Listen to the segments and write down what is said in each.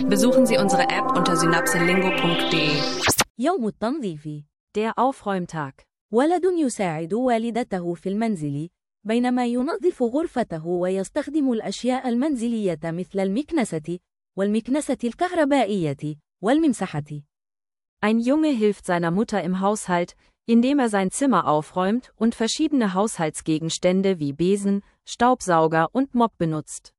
Besuchen Sie unsere App unter synapselingo.de. يوم التنظيف. Der Aufräumtag. ولد يساعد والدته في المنزل بينما ينظف غرفته ويستخدم الأشياء المنزلية مثل المكنسة والمكنسة الكهربائية والممسحة. Ein Junge hilft seiner Mutter im Haushalt, indem er sein Zimmer aufräumt und verschiedene Haushaltsgegenstände wie Besen, Staubsauger und Mop benutzt.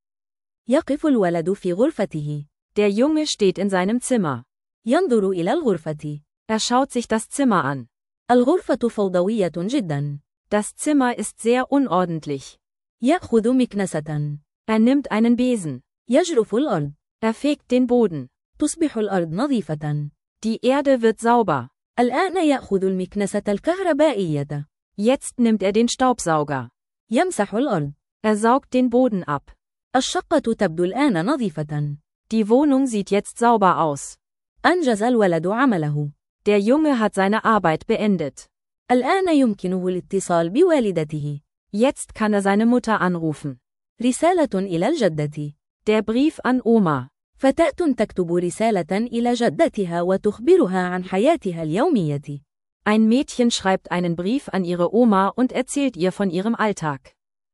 يقف الولد في غرفته. Der Junge steht in seinem Zimmer. ينظر إلى الغرفة. Er schaut sich das Zimmer an. الغرفة فوضوية جدا. Das Zimmer ist sehr unordentlich. يأخذ مكنسة. Er nimmt einen Besen. يجرف الأرض. Er fegt den Boden. تصبح الأرض نظيفة. Die Erde wird sauber. الآن يأخذ المكنسة الكهربائية. Jetzt nimmt er den Staubsauger. يمسح الأرض. Er saugt den Boden ab. الشقة تبدو الآن نظيفة. Die Wohnung sieht jetzt sauber aus. أنجز الولد عمله. Der Junge hat seine Arbeit beendet. الآن يمكنه الاتصال بوالدته. Jetzt kann er seine Mutter anrufen. رسالة إلى الجدة. Der Brief an Oma. فتاة تكتب رسالة إلى جدتها وتخبرها عن حياتها اليومية. Ein Mädchen schreibt einen Brief an ihre Oma und erzählt ihr von ihrem Alltag.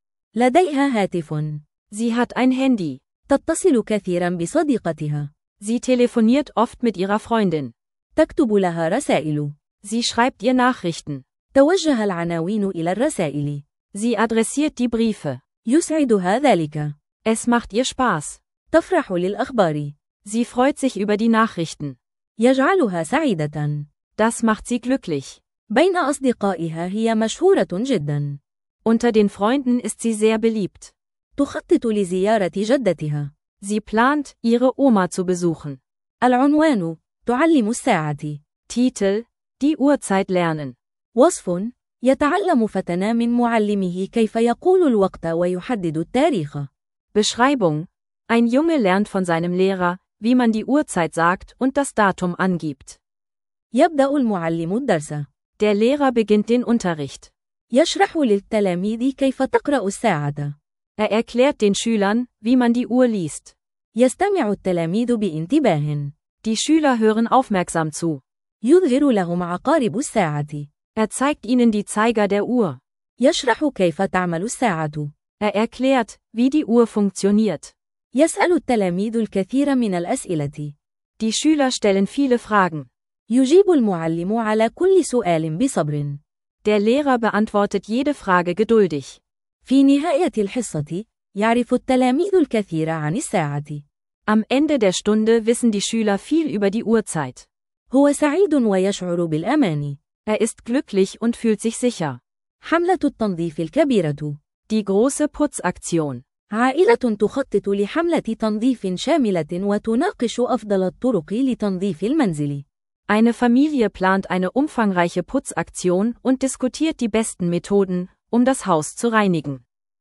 لديها هاتف. Sie hat ein Handy. تتصل كثيرا بصديقتها. Sie telefoniert oft mit ihrer Freundin. تكتب لها رسائل. Sie schreibt ihr Nachrichten. توجه العناوين إلى الرسائل. Sie adressiert die Briefe. يسعدها ذلك. Es macht ihr Spaß. تفرح للأخبار. Sie freut sich über die Nachrichten. يجعلها سعيدة. Das macht sie glücklich. بين أصدقائها هي مشهورة جدا. Unter den Freunden ist sie sehr beliebt. تخطط لزيارة جدتها. Sie plant, ihre Oma zu besuchen. العنوان: تعلم الساعة. Titel: Die Uhrzeit lernen. وصف: يتعلم فتى من معلمه كيف يقول الوقت ويحدد التاريخ. Beschreibung: Ein Junge lernt von seinem Lehrer, wie man die Uhrzeit sagt und das Datum angibt. يبدأ المعلم الدرس. Der Lehrer beginnt den Unterricht. يشرح للتلاميذ كيف تقرأ الساعة. Er erklärt den Schülern, wie man die Uhr liest. يستمع التلاميذ بانتباه. Die Schüler hören aufmerksam zu. يظهر لهم عقارب الساعة. Er zeigt ihnen die Zeiger der Uhr. يشرح كيف تعمل الساعة. Er erklärt, wie die Uhr funktioniert. يسأل التلاميذ الكثير من الأسئلة. Die Schüler stellen viele Fragen. يجيب المعلم على كل سؤال بصبر. Der Lehrer beantwortet jede Frage geduldig. في نهاية الحصة، يعرف التلاميذ الكثير عن الساعة. Am Ende der Stunde wissen die Schüler viel über die Uhrzeit. هو سعيد ويشعر بالأمان. Er ist glücklich und fühlt sich sicher. حملة التنظيف الكبيرة. Die große Putzaktion. عائلة تخطط لحملة تنظيف شاملة وتناقش أفضل الطرق لتنظيف المنزل. Eine Familie plant eine umfangreiche Putzaktion und diskutiert die besten Methoden, um das Haus zu reinigen.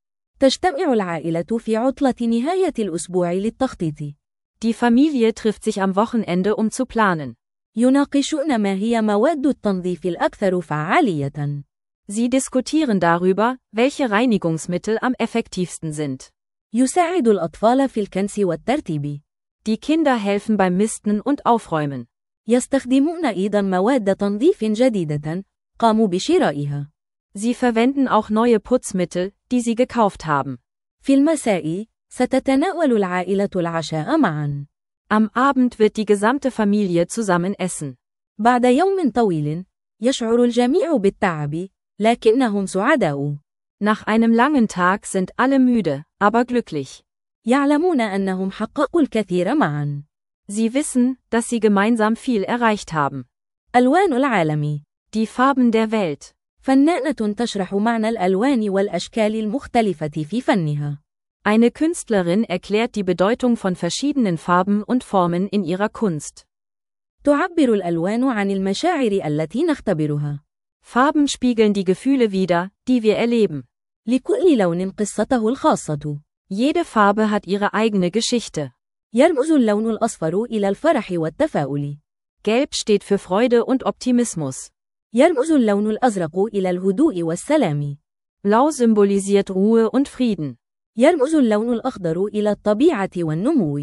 تجتمع العائلة في عطلة نهاية الأسبوع للتخطيط. Die Familie trifft sich am Wochenende, um zu planen. يناقشون ما هي مواد التنظيف الأكثر فعالية. Sie diskutieren darüber, welche Reinigungsmittel am effektivsten sind. يساعد الأطفال في الكنس والترتيب. Die Kinder helfen beim Misten und Aufräumen. يستخدمون أيضا مواد تنظيف جديدة قاموا بشرائها. Sie verwenden auch neue Putzmittel, die sie gekauft haben. في المساء، ستتناول العائلة العشاء معا. Am Abend wird die gesamte Familie zusammen essen. بعد يوم طويل، يشعر الجميع بالتعب، لكنهم سعداء. Nach einem langen Tag sind alle müde, aber glücklich. يعلمون أنهم حققوا الكثير معا. Sie wissen, dass sie gemeinsam viel erreicht haben. ألوان العالم. Die Farben der Welt. فنانة تشرح معنى الألوان والأشكال المختلفة في فنها. Eine Künstlerin erklärt die Bedeutung von verschiedenen Farben und Formen in ihrer Kunst. تعبر الألوان عن المشاعر التي نختبرها. Farben spiegeln die Gefühle wider, die wir erleben. لكل لون قصته الخاصة. Jede Farbe hat ihre eigene Geschichte. يرمز اللون الأصفر إلى الفرح والتفاؤل. Gelb steht für Freude und Optimismus. يرمز اللون الأزرق إلى الهدوء والسلام. Blau symbolisiert Ruhe und Frieden. يرمز اللون الأخضر إلى الطبيعة والنمو.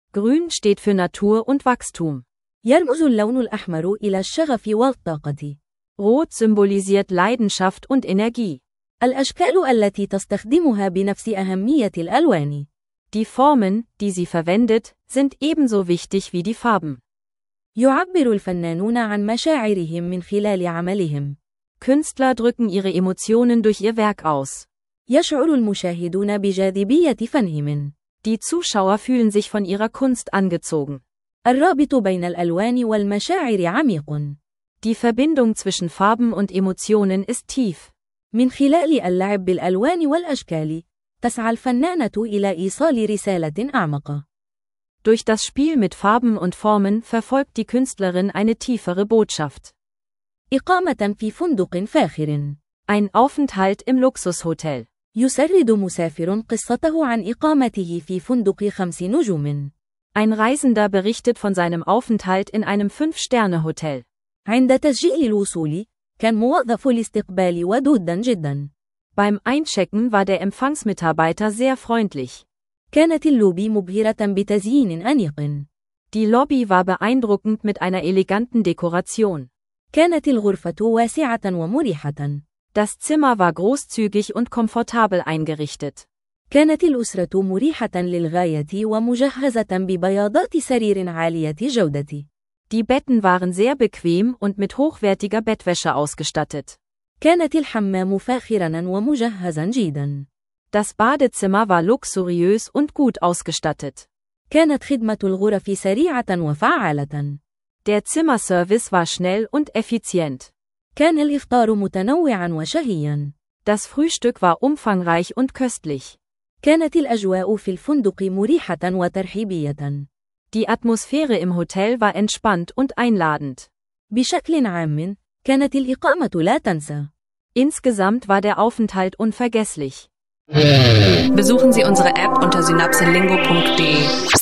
Grün steht für Natur und Wachstum. يرمز اللون الأحمر إلى الشغف والطاقة. Rot symbolisiert Leidenschaft und Energie. الأشكال التي تستخدمها بنفس أهمية الألوان. Die Formen, die sie verwendet, sind ebenso wichtig wie die Farben. يعبر الفنانون عن مشاعرهم من خلال عملهم. Künstler drücken ihre Emotionen durch ihr Werk aus. يشعر المشاهدون بجاذبية فنهم. Die Zuschauer fühlen sich von ihrer Kunst angezogen. الرابط بين الألوان والمشاعر عميق. Die Verbindung zwischen Farben und Emotionen ist tief. من خلال اللعب بالألوان والأشكال، تسعى الفنانة إلى إيصال رسالة أعمق. Durch das Spiel mit Farben und Formen verfolgt die Künstlerin eine tiefere Botschaft. إقامة في فندق فاخر. Ein Aufenthalt im Luxushotel. يسرد مسافر قصته عن إقامته في فندق 5 نجوم. Ein Reisender berichtet von seinem Aufenthalt in einem 5-Sterne-Hotel. عند تسجيل الوصول، كان موظف الاستقبال ودوداً جداً. Beim Einchecken war der Empfangsmitarbeiter sehr freundlich. كانت اللوبي مبهرة بتزيين أنيق. Die Lobby war beeindruckend mit einer eleganten Dekoration. كانت الغرفة واسعة ومريحة. Das Zimmer war großzügig und komfortabel eingerichtet. كانت الأسرة مريحة للغاية ومجهزة ببياضات سرير عالية جودة. Die Betten waren sehr bequem und mit hochwertiger Bettwäsche ausgestattet. كانت الحمام فاخراً ومجهزاً جيداً. Das Badezimmer war luxuriös und gut ausgestattet. كانت خدمة الغرف سريعة وفعالة. Der Zimmerservice war schnell und effizient. كان الإفطار متنوعاً وشهياً. Das Frühstück war umfangreich und köstlich. كانت الأجواء في الفندق مريحة وترحيبية. Die Atmosphäre im Hotel war entspannt und einladend. بشكل عام، كانت الإقامة لا تنسى. Insgesamt war der Aufenthalt unvergesslich. Besuchen Sie unsere App unter synapselingo.de.